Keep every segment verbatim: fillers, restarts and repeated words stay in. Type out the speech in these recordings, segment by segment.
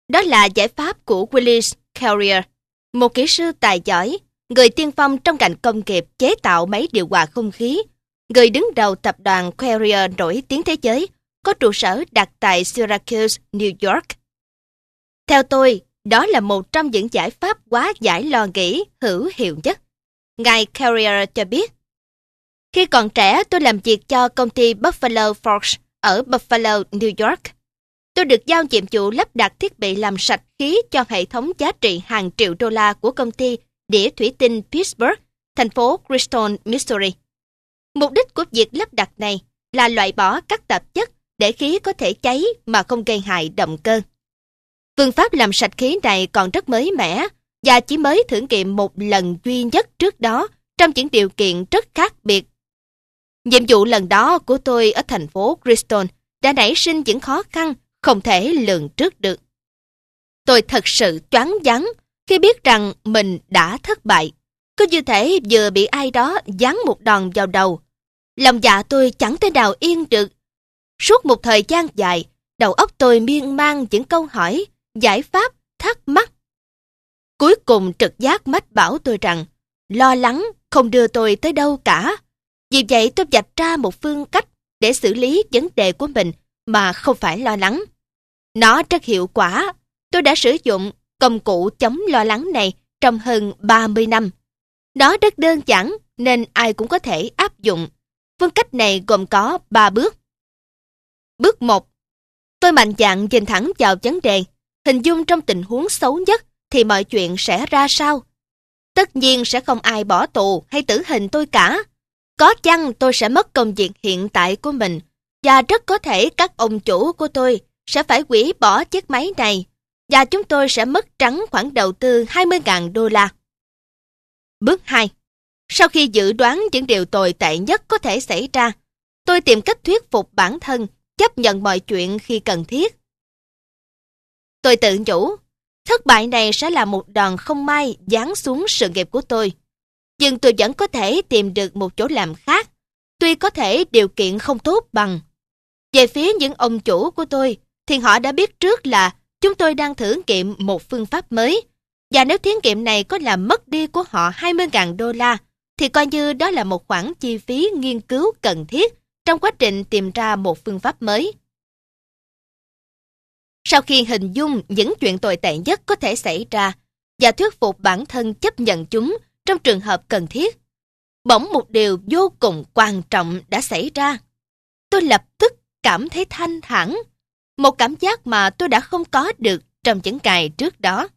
Đó là giải pháp của Willis Carrier, một kỹ sư tài giỏi, người tiên phong trong ngành công nghiệp chế tạo máy điều hòa không khí, người đứng đầu tập đoàn Carrier nổi tiếng thế giới, có trụ sở đặt tại Syracuse, New York. Theo tôi, đó là một trong những giải pháp hóa giải lo nghĩ hữu hiệu nhất. Ngài Carrier cho biết, khi còn trẻ tôi làm việc cho công ty Buffalo Forge ở Buffalo, New York. Tôi được giao nhiệm vụ lắp đặt thiết bị làm sạch khí cho hệ thống giá trị hàng triệu đô la của công ty đĩa thủy tinh Pittsburgh, thành phố Crystal, Missouri. Mục đích của việc lắp đặt này là loại bỏ các tạp chất để khí có thể cháy mà không gây hại động cơ. Phương pháp làm sạch khí này còn rất mới mẻ và chỉ mới thử nghiệm một lần duy nhất trước đó trong những điều kiện rất khác biệt. Nhiệm vụ lần đó của tôi ở thành phố Crystal đã nảy sinh những khó khăn không thể lường trước được. Tôi thật sự choáng váng khi biết rằng mình đã thất bại, cứ như thể vừa bị ai đó giáng một đòn vào đầu. Lòng dạ tôi chẳng thể nào yên được. Suốt một thời gian dài, đầu óc tôi miên man những câu hỏi, giải pháp, thắc mắc. Cuối cùng trực giác mách bảo tôi rằng lo lắng không đưa tôi tới đâu cả. Vì vậy tôi vạch ra một phương cách để xử lý vấn đề của mình mà không phải lo lắng. Nó rất hiệu quả. Tôi đã sử dụng công cụ chống lo lắng này trong hơn ba mươi năm. Nó rất đơn giản nên ai cũng có thể áp dụng. Phương cách này gồm có ba bước. Bước một. Tôi mạnh dạn nhìn thẳng vào vấn đề, hình dung trong tình huống xấu nhất thì mọi chuyện sẽ ra sao. Tất nhiên sẽ không ai bỏ tù hay tử hình tôi cả. Có chăng tôi sẽ mất công việc hiện tại của mình, và rất có thể các ông chủ của tôi sẽ phải hủy bỏ chiếc máy này, và chúng tôi sẽ mất trắng khoản đầu tư hai mươi nghìn đô la. Bước hai. Sau khi dự đoán những điều tồi tệ nhất có thể xảy ra, tôi tìm cách thuyết phục bản thân chấp nhận mọi chuyện khi cần thiết. Tôi tự nhủ, thất bại này sẽ là một đòn không may giáng xuống sự nghiệp của tôi. Nhưng tôi vẫn có thể tìm được một chỗ làm khác, tuy có thể điều kiện không tốt bằng. Về phía những ông chủ của tôi, thì họ đã biết trước là chúng tôi đang thử nghiệm một phương pháp mới, và nếu thí nghiệm này có làm mất đi của họ hai mươi nghìn đô la, thì coi như đó là một khoản chi phí nghiên cứu cần thiết trong quá trình tìm ra một phương pháp mới. Sau khi hình dung những chuyện tồi tệ nhất có thể xảy ra và thuyết phục bản thân chấp nhận chúng trong trường hợp cần thiết, bỗng một điều vô cùng quan trọng đã xảy ra. Tôi lập tức cảm thấy thanh thản, một cảm giác mà tôi đã không có được trong những ngày trước đó.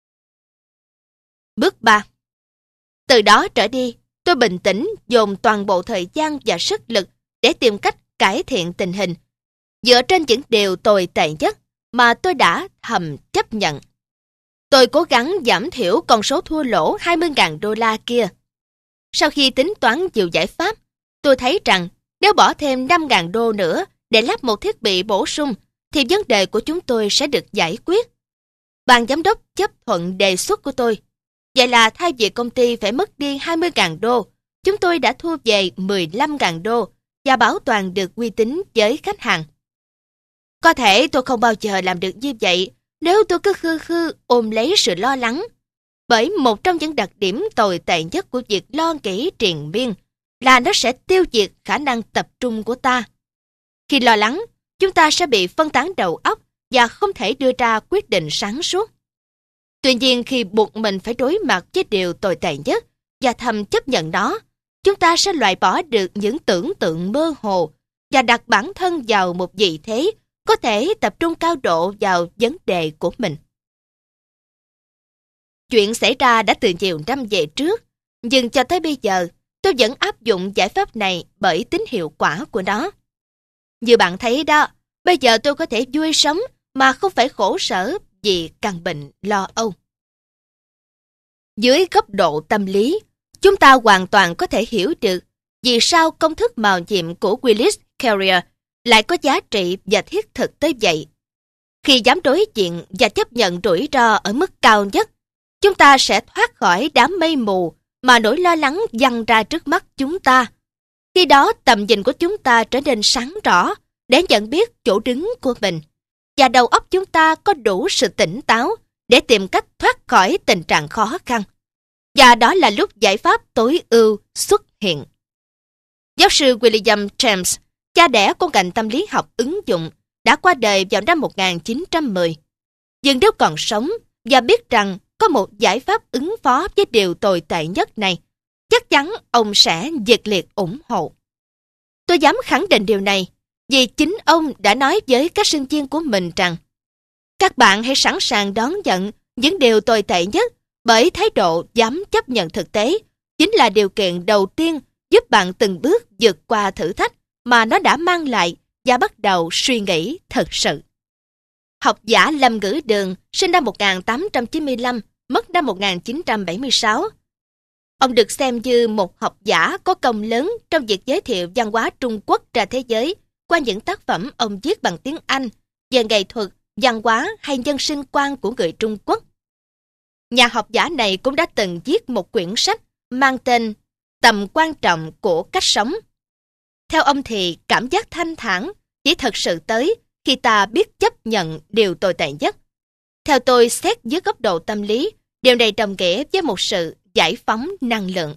Bước ba. Từ đó trở đi, tôi bình tĩnh dồn toàn bộ thời gian và sức lực để tìm cách cải thiện tình hình, dựa trên những điều tồi tệ nhất mà tôi đã thầm chấp nhận. Tôi cố gắng giảm thiểu con số thua lỗ hai mươi nghìn đô la kia. Sau khi tính toán nhiều giải pháp, tôi thấy rằng nếu bỏ thêm năm nghìn đô nữa để lắp một thiết bị bổ sung, thì vấn đề của chúng tôi sẽ được giải quyết. Ban giám đốc chấp thuận đề xuất của tôi. Vậy là thay vì công ty phải mất đi hai mươi nghìn đô, chúng tôi đã thu về mười lăm nghìn đô và bảo toàn được uy tín với khách hàng. Có thể tôi không bao giờ làm được như vậy nếu tôi cứ khư khư ôm lấy sự lo lắng. Bởi một trong những đặc điểm tồi tệ nhất của việc lo nghĩ triền miên là nó sẽ tiêu diệt khả năng tập trung của ta. Khi lo lắng, chúng ta sẽ bị phân tán đầu óc và không thể đưa ra quyết định sáng suốt. Tuy nhiên, khi buộc mình phải đối mặt với điều tồi tệ nhất và thầm chấp nhận nó, chúng ta sẽ loại bỏ được những tưởng tượng mơ hồ và đặt bản thân vào một vị thế có thể tập trung cao độ vào vấn đề của mình. Chuyện xảy ra đã từ nhiều năm về trước, nhưng cho tới bây giờ, tôi vẫn áp dụng giải pháp này bởi tính hiệu quả của nó. Như bạn thấy đó, bây giờ tôi có thể vui sống mà không phải khổ sở vì căn bệnh lo âu. Dưới góc độ tâm lý, chúng ta hoàn toàn có thể hiểu được vì sao công thức mạo nhiệm của Willis Carrier lại có giá trị và thiết thực tới vậy. Khi dám đối diện và chấp nhận rủi ro ở mức cao nhất, chúng ta sẽ thoát khỏi đám mây mù mà nỗi lo lắng giăng ra trước mắt chúng ta. Khi đó tầm nhìn của chúng ta trở nên sáng rõ để nhận biết chỗ đứng của mình. và đầu óc chúng ta có đủ sự tỉnh táo để tìm cách thoát khỏi tình trạng khó khăn. Và đó là lúc giải pháp tối ưu xuất hiện. Giáo sư William James, cha đẻ của ngành tâm lý học ứng dụng, đã qua đời vào năm một nghìn chín trăm mười. Nhưng nếu còn sống và biết rằng có một giải pháp ứng phó với điều tồi tệ nhất này, chắc chắn ông sẽ nhiệt liệt ủng hộ. Tôi dám khẳng định điều này vì chính ông đã nói với các sinh viên của mình rằng các bạn hãy sẵn sàng đón nhận những điều tồi tệ nhất, bởi thái độ dám chấp nhận thực tế chính là điều kiện đầu tiên giúp bạn từng bước vượt qua thử thách mà nó đã mang lại và bắt đầu suy nghĩ thật sự. Học giả Lâm Ngữ Đường sinh năm một nghìn tám trăm chín mươi lăm, mất năm một nghìn chín trăm bảy mươi sáu. Ông được xem như một học giả có công lớn trong việc giới thiệu văn hóa Trung Quốc ra thế giới qua những tác phẩm ông viết bằng tiếng Anh về nghệ thuật, văn hóa hay nhân sinh quan của người Trung Quốc. Nhà học giả này cũng đã từng viết một quyển sách mang tên Tầm quan trọng của cách sống. Theo ông thì cảm giác thanh thản chỉ thật sự tới khi ta biết chấp nhận điều tồi tệ nhất. Theo tôi, xét dưới góc độ tâm lý, điều này đồng nghĩa với một sự giải phóng năng lượng.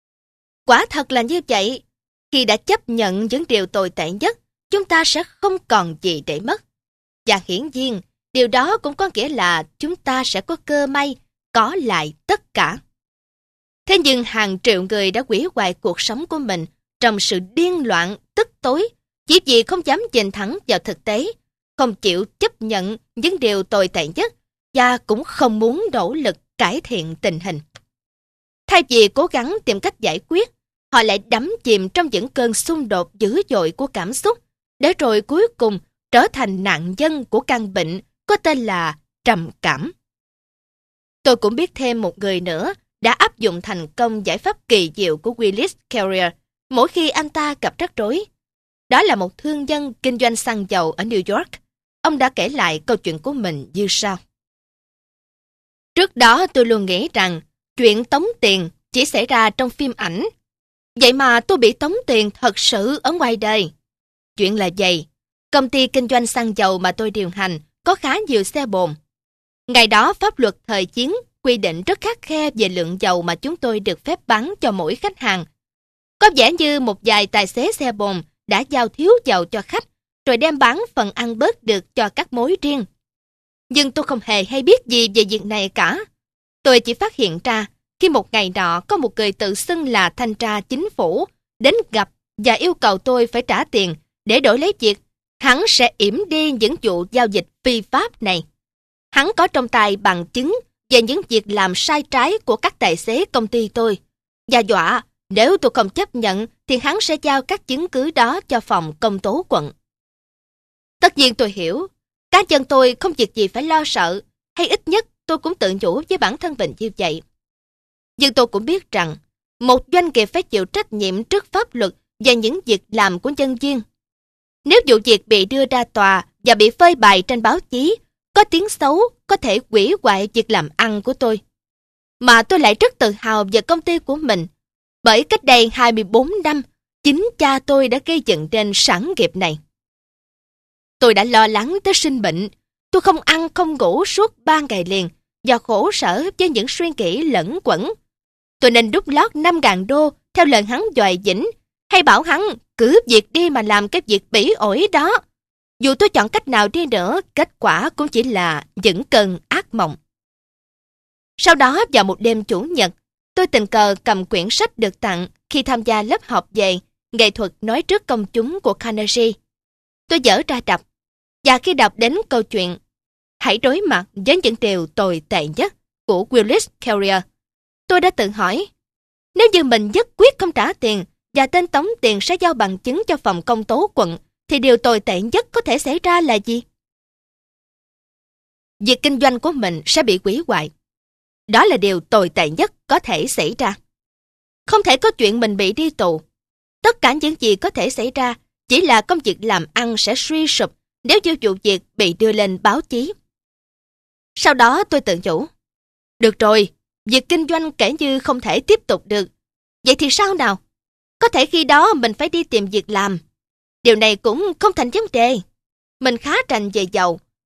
Quả thật là như vậy. Khi đã chấp nhận những điều tồi tệ nhất, chúng ta sẽ không còn gì để mất. Và hiển nhiên, điều đó cũng có nghĩa là chúng ta sẽ có cơ may có lại tất cả. Thế nhưng hàng triệu người đã hủy hoại cuộc sống của mình trong sự điên loạn, tức tối, chỉ vì không dám nhìn thẳng vào thực tế, không chịu chấp nhận những điều tồi tệ nhất và cũng không muốn nỗ lực cải thiện tình hình. Thay vì cố gắng tìm cách giải quyết, họ lại đắm chìm trong những cơn xung đột dữ dội của cảm xúc, để rồi cuối cùng trở thành nạn nhân của căn bệnh có tên là trầm cảm. Tôi cũng biết thêm một người nữa đã áp dụng thành công giải pháp kỳ diệu của Willis Carrier mỗi khi anh ta gặp rắc rối. Đó là một thương nhân kinh doanh xăng dầu ở New York. Ông đã kể lại câu chuyện của mình như sau. Trước đó tôi luôn nghĩ rằng chuyện tống tiền chỉ xảy ra trong phim ảnh. Vậy mà tôi bị tống tiền thật sự ở ngoài đời. Chuyện là vậy. Công ty kinh doanh xăng dầu mà tôi điều hành có khá nhiều xe bồn. Ngày đó pháp luật thời chiến quy định rất khắt khe về lượng dầu mà chúng tôi được phép bán cho mỗi khách hàng. Có vẻ như một vài tài xế xe bồn đã giao thiếu dầu cho khách, rồi đem bán phần ăn bớt được cho các mối riêng. Nhưng tôi không hề hay biết gì về việc này cả. Tôi chỉ phát hiện ra khi một ngày nọ có một người tự xưng là thanh tra chính phủ đến gặp và yêu cầu tôi phải trả tiền để đổi lấy việc hắn sẽ yểm đi những vụ giao dịch phi pháp này. Hắn có trong tay bằng chứng về những việc làm sai trái của các tài xế công ty tôi, và dọa nếu tôi không chấp nhận thì hắn sẽ giao các chứng cứ đó cho phòng công tố quận. Tất nhiên tôi hiểu, cá nhân tôi không việc gì phải lo sợ, hay ít nhất tôi cũng tự nhủ với bản thân mình như vậy. Nhưng tôi cũng biết rằng một doanh nghiệp phải chịu trách nhiệm trước pháp luật về những việc làm của nhân viên. Nếu vụ việc bị đưa ra tòa và bị phơi bày trên báo chí, có tiếng xấu có thể hủy hoại việc làm ăn của tôi. Mà tôi lại rất tự hào về công ty của mình, bởi cách đây hai mươi bốn năm, chính cha tôi đã gây dựng nên sản nghiệp này. Tôi đã lo lắng tới sinh bệnh, tôi không ăn không ngủ suốt ba ngày liền và khổ sở với những suy nghĩ lẫn quẩn. Tôi nên đút lót năm ngàn đô theo lời hắn dòi dĩnh, hay bảo hắn cứ việc đi mà làm cái việc bỉ ổi đó. Dù tôi chọn cách nào đi nữa, kết quả cũng chỉ là những cơn ác mộng. Sau đó vào một đêm chủ nhật, tôi tình cờ cầm quyển sách được tặng khi tham gia lớp học về nghệ thuật nói trước công chúng của Carnegie. Tôi dở ra đọc, và khi đọc đến câu chuyện hãy đối mặt với những điều tồi tệ nhất của Willis Carrier, tôi đã tự hỏi, nếu như mình nhất quyết không trả tiền và tên tống tiền sẽ giao bằng chứng cho phòng công tố quận, thì điều tồi tệ nhất có thể xảy ra là gì? Việc kinh doanh của mình sẽ bị hủy hoại. Đó là điều tồi tệ nhất có thể xảy ra. Không thể có chuyện mình bị đi tù. Tất cả những gì có thể xảy ra chỉ là công việc làm ăn sẽ suy sụp nếu như vụ việc bị đưa lên báo chí. Sau đó tôi tự nhủ, được rồi, việc kinh doanh kể như không thể tiếp tục được. Vậy thì sao nào? Có thể khi đó mình phải đi tìm việc làm. Điều này cũng không thành vấn đề. Mình khá rành về giàu,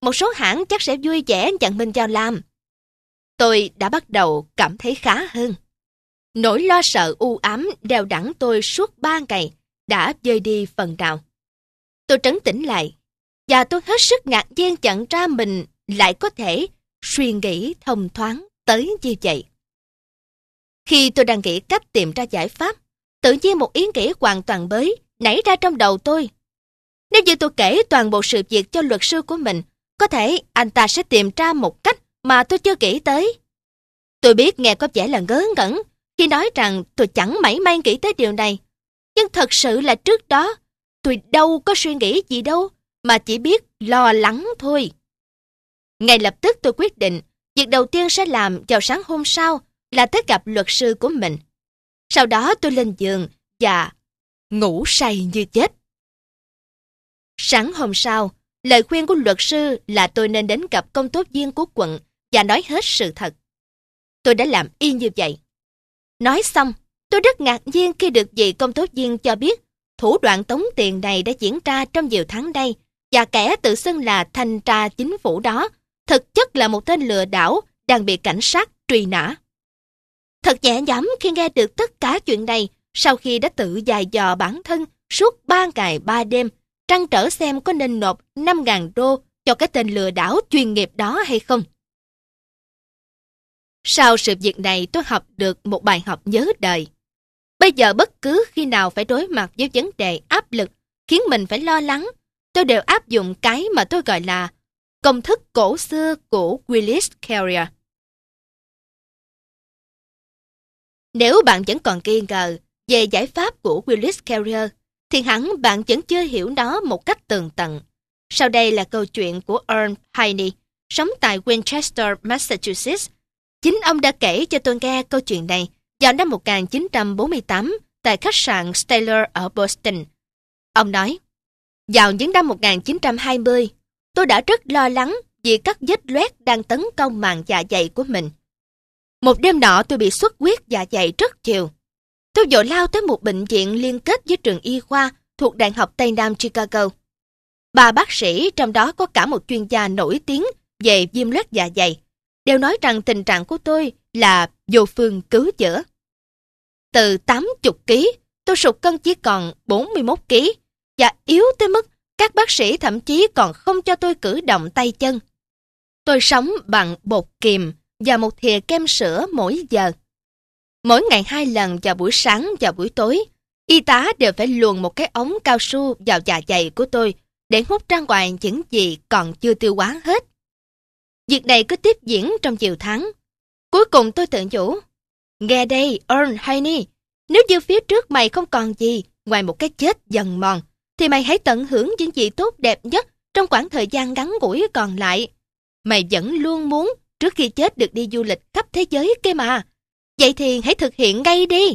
một số hãng chắc sẽ vui vẻ nhận mình vào làm. Tôi đã bắt đầu cảm thấy khá hơn. Nỗi lo sợ u ám đeo đẳng tôi suốt ba ngày đã vơi đi phần nào. Tôi trấn tĩnh lại, và tôi hết sức ngạc nhiên nhận ra mình lại có thể suy nghĩ thông thoáng tới như vậy. Khi tôi đang nghĩ cách tìm ra giải pháp, tự nhiên một ý nghĩ hoàn toàn mới nảy ra trong đầu tôi. Nếu như tôi kể toàn bộ sự việc cho luật sư của mình, có thể anh ta sẽ tìm ra một cách mà tôi chưa nghĩ tới. Tôi biết nghe có vẻ là ngớ ngẩn khi nói rằng tôi chẳng mảy may nghĩ tới điều này. Nhưng thật sự là trước đó, tôi đâu có suy nghĩ gì đâu, mà chỉ biết lo lắng thôi. Ngay lập tức tôi quyết định, việc đầu tiên sẽ làm vào sáng hôm sau là tới gặp luật sư của mình. Sau đó tôi lên giường và ngủ say như chết. Sáng hôm sau, lời khuyên của luật sư là tôi nên đến gặp công tố viên của quận và nói hết sự thật. Tôi đã làm y như vậy. Nói xong, tôi rất ngạc nhiên khi được vị công tố viên cho biết thủ đoạn tống tiền này đã diễn ra trong nhiều tháng nay, và kẻ tự xưng là thanh tra chính phủ đó thực chất là một tên lừa đảo đang bị cảnh sát truy nã. Thật nhẹ nhõm khi nghe được tất cả chuyện này sau khi đã tự dài dò bản thân suốt ba ngày ba đêm, trăn trở xem có nên nộp năm ngàn đô cho cái tên lừa đảo chuyên nghiệp đó hay không. Sau sự việc này tôi học được một bài học nhớ đời. Bây giờ bất cứ khi nào phải đối mặt với vấn đề áp lực khiến mình phải lo lắng, tôi đều áp dụng cái mà tôi gọi là công thức cổ xưa của Willis Carrier. Nếu bạn vẫn còn nghi ngờ về giải pháp của Willis Carrier, thì hẳn bạn vẫn chưa hiểu nó một cách tường tận. Sau đây là câu chuyện của Earl Haney, sống tại Winchester, Massachusetts. Chính ông đã kể cho tôi nghe câu chuyện này vào năm một nghìn chín trăm bốn mươi tám tại khách sạn Stellar ở Boston. Ông nói, vào những năm một nghìn chín trăm hai mươi, tôi đã rất lo lắng vì các vết loét đang tấn công màng dạ dày của mình. Một đêm nọ tôi bị xuất huyết dạ dày rất nhiều. Tôi vội lao tới một bệnh viện liên kết với trường y khoa thuộc Đại học Tây Nam Chicago. Ba bác sĩ, trong đó có cả một chuyên gia nổi tiếng về viêm loét dạ dày, đều nói rằng tình trạng của tôi là vô phương cứu chữa. Từ tám mươi ki lô gam, tôi sụt cân chỉ còn bốn mươi mốt ki lô gam và yếu tới mức các bác sĩ thậm chí còn không cho tôi cử động tay chân. Tôi sống bằng bột kiềm và một thìa kem sữa mỗi giờ. Mỗi ngày hai lần vào buổi sáng và buổi tối, y tá đều phải luồn một cái ống cao su vào dạ dày của tôi để hút ra ngoài những gì còn chưa tiêu hóa hết. Việc này cứ tiếp diễn trong nhiều tháng. Cuối cùng tôi tự nhủ, nghe đây Earl Haney, nếu như phía trước mày không còn gì ngoài một cái chết dần mòn, thì mày hãy tận hưởng những gì tốt đẹp nhất trong khoảng thời gian ngắn ngủi còn lại. Mày vẫn luôn muốn trước khi chết được đi du lịch khắp thế giới kia mà. Vậy thì hãy thực hiện ngay đi.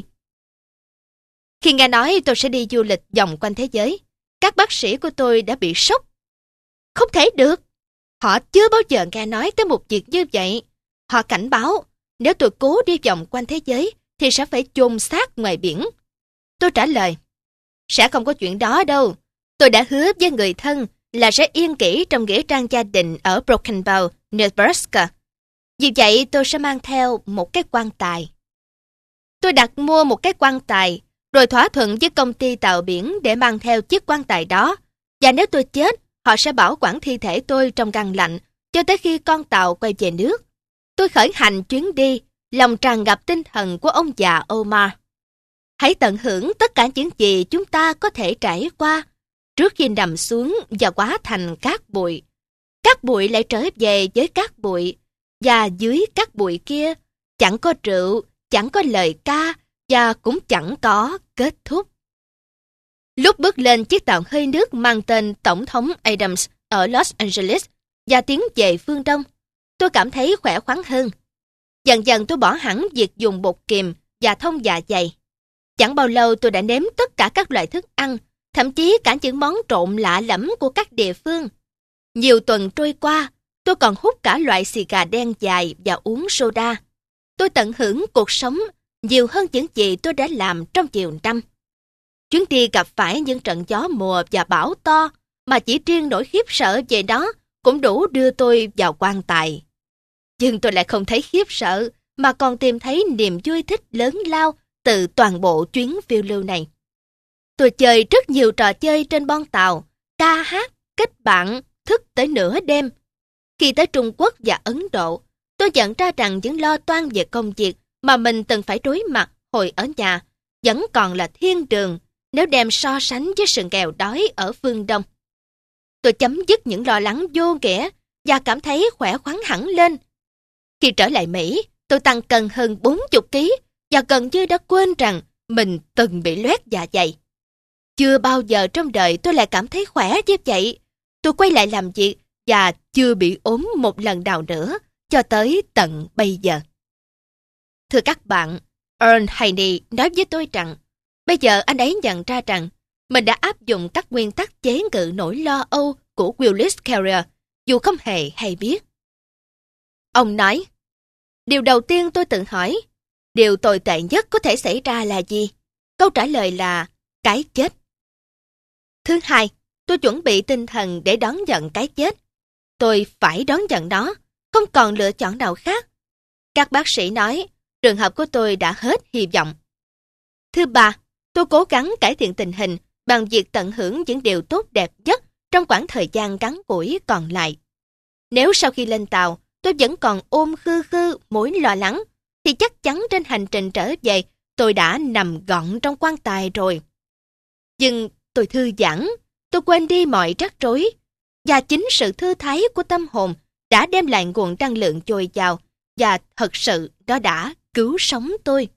Khi nghe nói tôi sẽ đi du lịch vòng quanh thế giới, các bác sĩ của tôi đã bị sốc. Không thể được. Họ chưa bao giờ nghe nói tới một việc như vậy. Họ cảnh báo, nếu tôi cố đi vòng quanh thế giới, thì sẽ phải chôn xác ngoài biển. Tôi trả lời, sẽ không có chuyện đó đâu. Tôi đã hứa với người thân là sẽ yên kỹ trong nghĩa trang gia đình ở Broken Bow, Nebraska. Vì vậy tôi sẽ mang theo một cái quan tài. Tôi đặt mua một cái quan tài, rồi thỏa thuận với công ty tàu biển để mang theo chiếc quan tài đó. Và nếu tôi chết, họ sẽ bảo quản thi thể tôi trong ngăn lạnh cho tới khi con tàu quay về nước. Tôi khởi hành chuyến đi, lòng tràn ngập tinh thần của ông già Omar. Hãy tận hưởng tất cả những gì chúng ta có thể trải qua trước khi nằm xuống và hóa thành cát bụi. Cát bụi lại trở về với cát bụi, và dưới cát bụi kia chẳng có rượu, chẳng có lời ca và cũng chẳng có kết thúc. Lúc bước lên chiếc tàu hơi nước mang tên Tổng thống Adams ở Los Angeles và tiến về phương Đông, tôi cảm thấy khỏe khoắn hơn. Dần dần tôi bỏ hẳn việc dùng bột kiềm và thông dạ dày. Chẳng bao lâu tôi đã nếm tất cả các loại thức ăn, thậm chí cả những món trộn lạ lẫm của các địa phương. Nhiều tuần trôi qua, tôi còn hút cả loại xì gà đen dài và uống soda. Tôi tận hưởng cuộc sống nhiều hơn những gì tôi đã làm trong nhiều năm. Chuyến đi gặp phải những trận gió mùa và bão to, mà chỉ riêng nỗi khiếp sợ về đó cũng đủ đưa tôi vào quan tài. Nhưng tôi lại không thấy khiếp sợ, mà còn tìm thấy niềm vui thích lớn lao từ toàn bộ chuyến phiêu lưu này. Tôi chơi rất nhiều trò chơi trên bon tàu, ca hát, kết bạn, thức tới nửa đêm. Khi tới Trung Quốc và Ấn Độ, tôi nhận ra rằng những lo toan về công việc mà mình từng phải đối mặt hồi ở nhà vẫn còn là thiên đường nếu đem so sánh với sự nghèo đói ở phương Đông. Tôi chấm dứt những lo lắng vô nghĩa và cảm thấy khỏe khoắn hẳn lên. Khi trở lại Mỹ, tôi tăng cân hơn bốn mươi ki lô gam và gần như đã quên rằng mình từng bị loét dạ dày. Chưa bao giờ trong đời tôi lại cảm thấy khỏe như vậy. Tôi quay lại làm việc và chưa bị ốm một lần nào nữa cho tới tận bây giờ. Thưa các bạn, Earl Haney nói với tôi rằng bây giờ anh ấy nhận ra rằng mình đã áp dụng các nguyên tắc chế ngự nỗi lo âu của Willis Carrier dù không hề hay biết. Ông nói, điều đầu tiên tôi tự hỏi, điều tồi tệ nhất có thể xảy ra là gì? Câu trả lời là cái chết. Thứ hai, tôi chuẩn bị tinh thần để đón nhận cái chết. Tôi phải đón nhận nó, không còn lựa chọn nào khác. Các bác sĩ nói, trường hợp của tôi đã hết hy vọng. Thứ ba, tôi cố gắng cải thiện tình hình bằng việc tận hưởng những điều tốt đẹp nhất trong khoảng thời gian ngắn ngủi còn lại. Nếu sau khi lên tàu, tôi vẫn còn ôm khư khư mối lo lắng, thì chắc chắn trên hành trình trở về, tôi đã nằm gọn trong quan tài rồi. Nhưng tôi thư giãn, tôi quên đi mọi rắc rối, và chính sự thư thái của tâm hồn đã đem lại nguồn năng lượng dồi dào, và thật sự nó đã cứu sống tôi.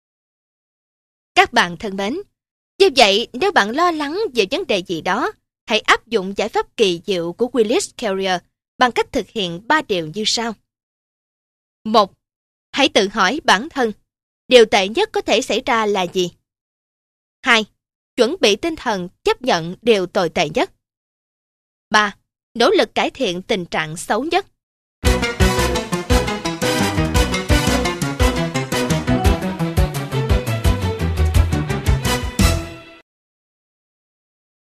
Các bạn thân mến, như vậy nếu bạn lo lắng về vấn đề gì đó, hãy áp dụng giải pháp kỳ diệu của Willis Carrier bằng cách thực hiện ba điều như sau. Một, hãy tự hỏi bản thân, điều tệ nhất có thể xảy ra là gì? Hai, chuẩn bị tinh thần chấp nhận điều tồi tệ nhất. Ba, nỗ lực cải thiện tình trạng xấu nhất.